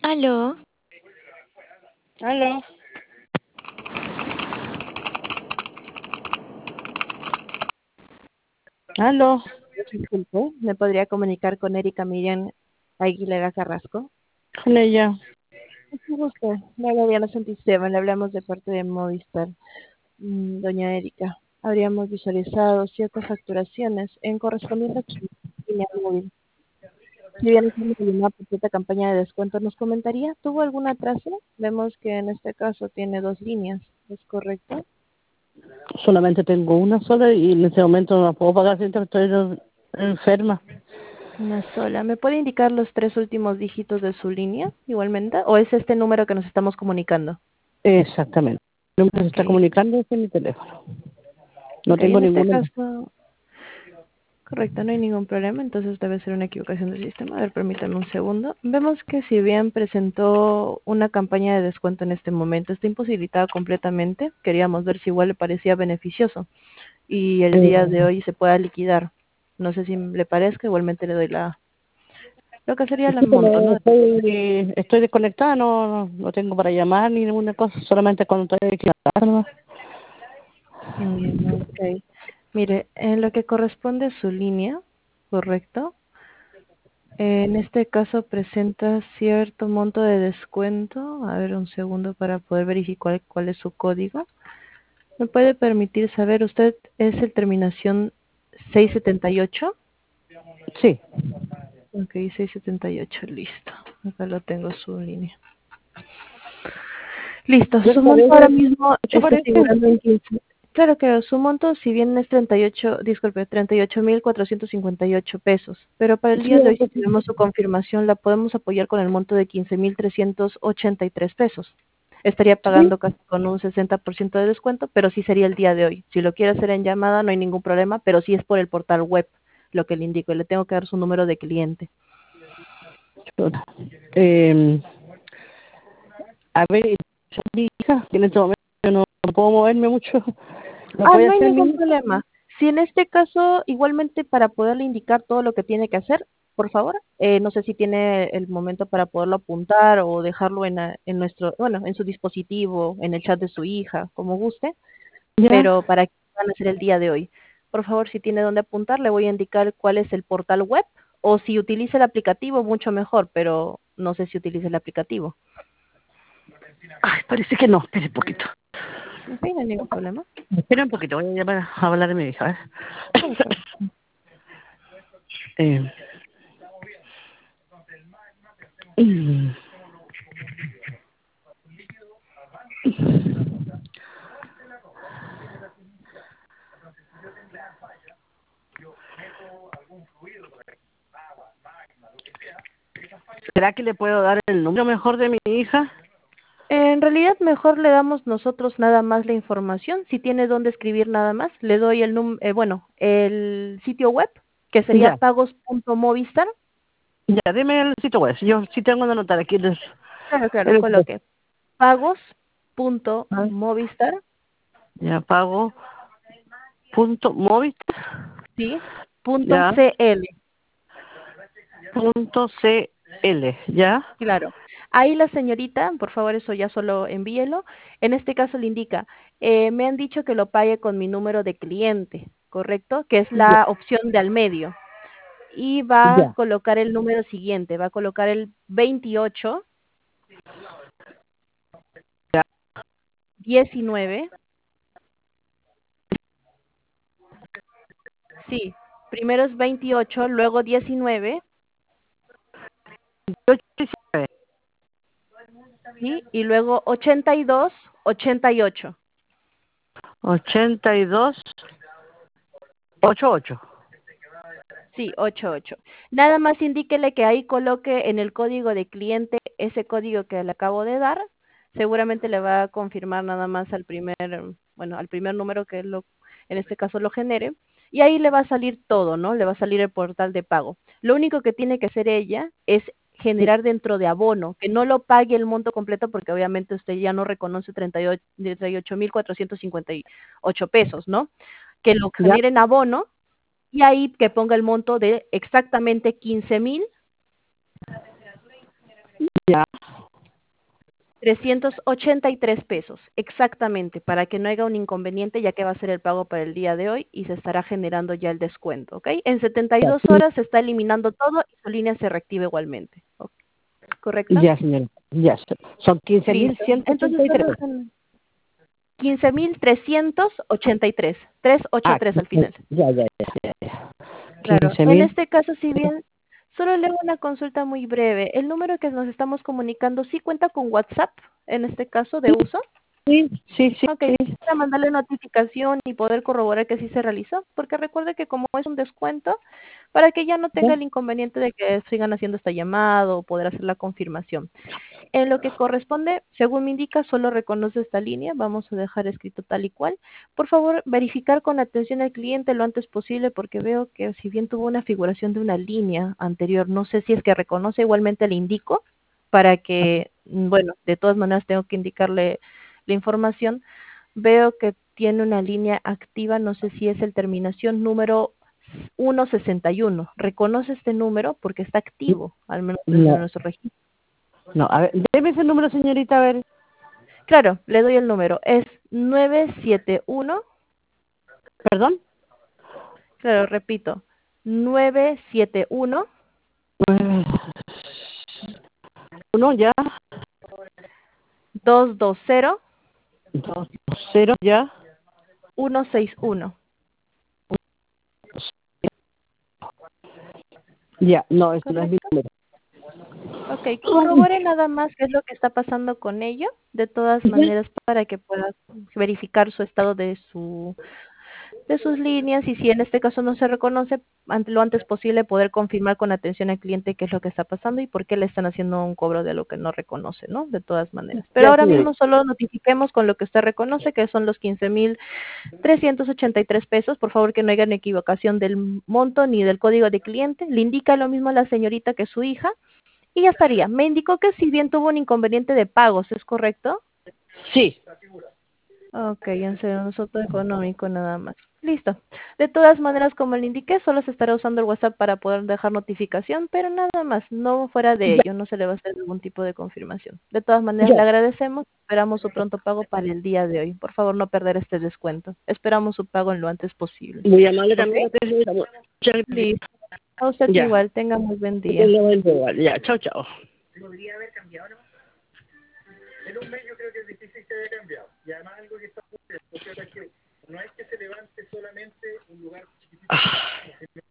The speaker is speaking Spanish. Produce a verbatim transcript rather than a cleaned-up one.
Aló. Aló. Aló. Disculpe, ¿me podría comunicar con Erika Miriam Aguilera Carrasco? Con ella. Mucho gusto. Le habla Diana Santisteban, le hablamos de parte de Movistar. Mm, Doña Erika, habríamos visualizado ciertas facturaciones en correspondencia a su línea móvil. Si bien hicimos una completa campaña de descuento, ¿nos comentaría? ¿Tuvo algún atraso? Vemos que en este caso tiene dos líneas, ¿es correcto? Solamente tengo una sola y en este momento no la puedo pagar siento que estoy enferma. Una sola. ¿Me puede indicar los tres últimos dígitos de su línea igualmente? ¿O es este número que nos estamos comunicando? Exactamente. El número que se está Ok. comunicando es en mi teléfono. No Ok, tengo en este ninguna. caso, correcto, no hay ningún problema, entonces debe ser una equivocación del sistema. A ver, permítame un segundo. Vemos que si bien presentó una campaña de descuento en este momento, está imposibilitada completamente. Queríamos ver si igual le parecía beneficioso y el día Eh, de hoy se pueda liquidar. No sé si le parezca, igualmente le doy la lo que sería el sí, monto, pero ¿no? estoy, estoy desconectada, no, no, no tengo para llamar ni ninguna cosa, solamente cuando estoy aquí. ¿No? Mm, ok. Mire, en lo que corresponde a su línea, correcto. En este caso presenta cierto monto de descuento. A ver, un segundo para poder verificar cuál es su código. ¿Me puede permitir saber, usted es el terminación seiscientos setenta y ocho? Sí. Ok, seiscientos setenta y ocho, listo. Acá lo tengo su línea. Listo, ¿Qué su le monto ahora parece? mismo ¿Qué está parece? figurando en quince. Claro que su monto, si bien es treinta y ocho, disculpe, treinta y ocho mil cuatrocientos cincuenta y ocho pesos, pero para el Sí, día de hoy, si pues, tenemos su confirmación, la podemos apoyar con el monto de quince mil trescientos ochenta y tres pesos. Estaría sí. pagando casi con un sesenta por ciento de descuento, pero sí sería el día de hoy. Si lo quiere hacer en llamada, no hay ningún problema, pero sí es por el portal web, lo que le indico, y le tengo que dar su número de cliente. Eh, a ver, mi hija, que en este momento no, no puedo moverme mucho, ¿lo Ah, puede no hay hacer mi ningún hija? problema. Si en este caso, igualmente para poderle indicar todo lo que tiene que hacer, por favor, eh, no sé si tiene el momento para poderlo apuntar o dejarlo en, la- en nuestro, bueno, en su dispositivo, en el chat de su hija, como guste, Ya. pero para que van a hacer el día de hoy. Por favor, si tiene dónde apuntar, le voy a indicar cuál es el portal web o si utiliza el aplicativo, mucho mejor, pero no sé si utiliza el aplicativo. Ay, parece que no, espere un poquito. Ok, no hay ningún problema. Espera un poquito, voy a llamar a hablar a mi hija. Claro, claro. ¿eh? Eh, mm. ¿Será que le puedo dar el número mejor de mi hija? En realidad mejor le damos nosotros nada más la información. Si tiene dónde escribir nada más, le doy el num eh, bueno, el sitio web, que sería Ya, pagos.movistar. ya, dime el sitio web. Yo sí tengo que anotar aquí el, Claro, claro, el coloque pagos.movistar, ya pago punto móvil, sí, punto ya, cl. punto cl, ya, Claro. Ahí la señorita, por favor, eso ya solo envíelo. En este caso le indica, eh, me han dicho que lo pague con mi número de cliente, ¿correcto? Que es ya, la opción de al medio. Y va a ya, colocar el número siguiente, va a colocar el veintiocho, ya, diecinueve, sí, primero es veintiocho, luego diecinueve, ocho diecinueve, ¿sí? Y luego ochenta y dos, ochenta y ocho. ochenta y dos, ocho ocho. Sí, ochenta y ocho. Nada más indíquele que ahí coloque en el código de cliente ese código que le acabo de dar. Seguramente le va a confirmar nada más al primer, bueno, al primer número que lo, en este caso lo genere. Y ahí le va a salir todo, ¿no? Le va a salir el portal de pago. Lo único que tiene que hacer ella es generar dentro de abono, que no lo pague el monto completo porque obviamente usted ya no reconoce treinta y ocho mil cuatrocientos cincuenta y ocho pesos, ¿no? Que lo Ya, genere en abono y ahí que ponga el monto de exactamente quince mil ya, trescientos ochenta y tres pesos, exactamente, para que no haya un inconveniente, ya que va a ser el pago para el día de hoy y se estará generando ya el descuento, ¿ok? En setenta y dos horas se está eliminando todo y su línea se reactiva igualmente, ¿ok? ¿Correcto? Ya, señora. Ya, son quince mil Listo. ciento ochenta Entonces y tres. solo son quince mil trescientos ochenta y tres, trescientos ochenta y tres Ah, al final. ya, ya, ya, ya, ya. Claro, quince en mil. este caso, si bien solo le hago una consulta muy breve, el número que nos estamos comunicando sí cuenta con WhatsApp, en este caso de uso. Sí, sí, sí, Ok, sí. para mandarle notificación y poder corroborar que sí se realizó, porque recuerde que como es un descuento, para que ya no tenga el inconveniente de que sigan haciendo esta llamada o poder hacer la confirmación. En lo que corresponde, según me indica, solo reconoce esta línea, vamos a dejar escrito tal y cual. Por favor, verificar con atención al cliente lo antes posible, porque veo que si bien tuvo una figuración de una línea anterior, no sé si es que reconoce, igualmente le indico, para que, mm, bueno, de todas maneras tengo que indicarle la información. Veo que tiene una línea activa, no sé si es el terminación número ciento sesenta y uno. ¿Reconoce este número? Porque está activo, al menos desde No, nuestro registro. no, a ver, deme ese número, señorita, a ver. Claro, le doy el número. Es nueve siete uno, Perdón. claro, repito, nueve siete uno, Nueve, uno, ya. dos dos cero, Dos, cero, ya. uno seis uno. Ya, no, ese no es mi ¿Correcto? número. Ok, corrobore nada más qué es lo que está pasando con ello, de todas Ya, maneras, para que pueda verificar su estado de su de sus líneas y si en este caso no se reconoce, ante lo antes posible poder confirmar con atención al cliente qué es lo que está pasando y por qué le están haciendo un cobro de lo que no reconoce, ¿no? De todas maneras. Pero ya, ahora mismo señorita. solo notifiquemos con lo que usted reconoce, que son los quince mil trescientos ochenta y tres pesos. Por favor, que no haya equivocación del monto ni del código de cliente. Le indica lo mismo a la señorita que su hija y ya estaría. Me indicó que si bien tuvo un inconveniente de pagos, ¿es correcto? Sí. Ok, en serio, nosotros económico nada más. Listo. De todas maneras, como le indiqué, solo se estará usando el WhatsApp para poder dejar notificación, pero nada más, no fuera de Ya, ello, no se le va a hacer ningún tipo de confirmación. De todas maneras, le ya. agradecemos, esperamos su pronto pago para el día de hoy. Por favor, no perder este descuento. Esperamos su pago en lo antes posible. Muy amable ¿Ok? también, señorita. Muchas gracias. Listo. A usted Ya. igual, tenga muy buen Que día. tenga buen día. Ya, chao, chao. Ah.